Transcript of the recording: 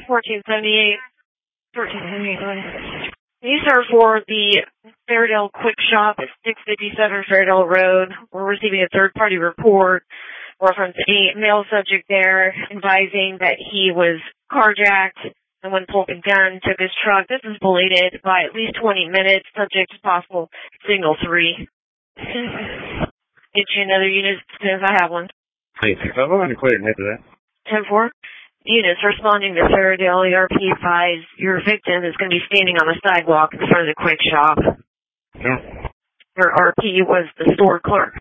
1478. 1478. These are for the Fairdale Quick Shop at 657 Fairdale Road. We're receiving a third-party report reference a male subject there advising that he was carjacked and when pulled a gun took his truck. This is belated by at least 20 minutes, subject to possible signal 3. Get you another unit as soon as I have one. Please, I'm going to clear after that. 10-4. Units responding to Fairdale ERP 5. Your victim is going to be standing on the sidewalk in front of the Quick Shop. Yeah. Your RP was the store clerk.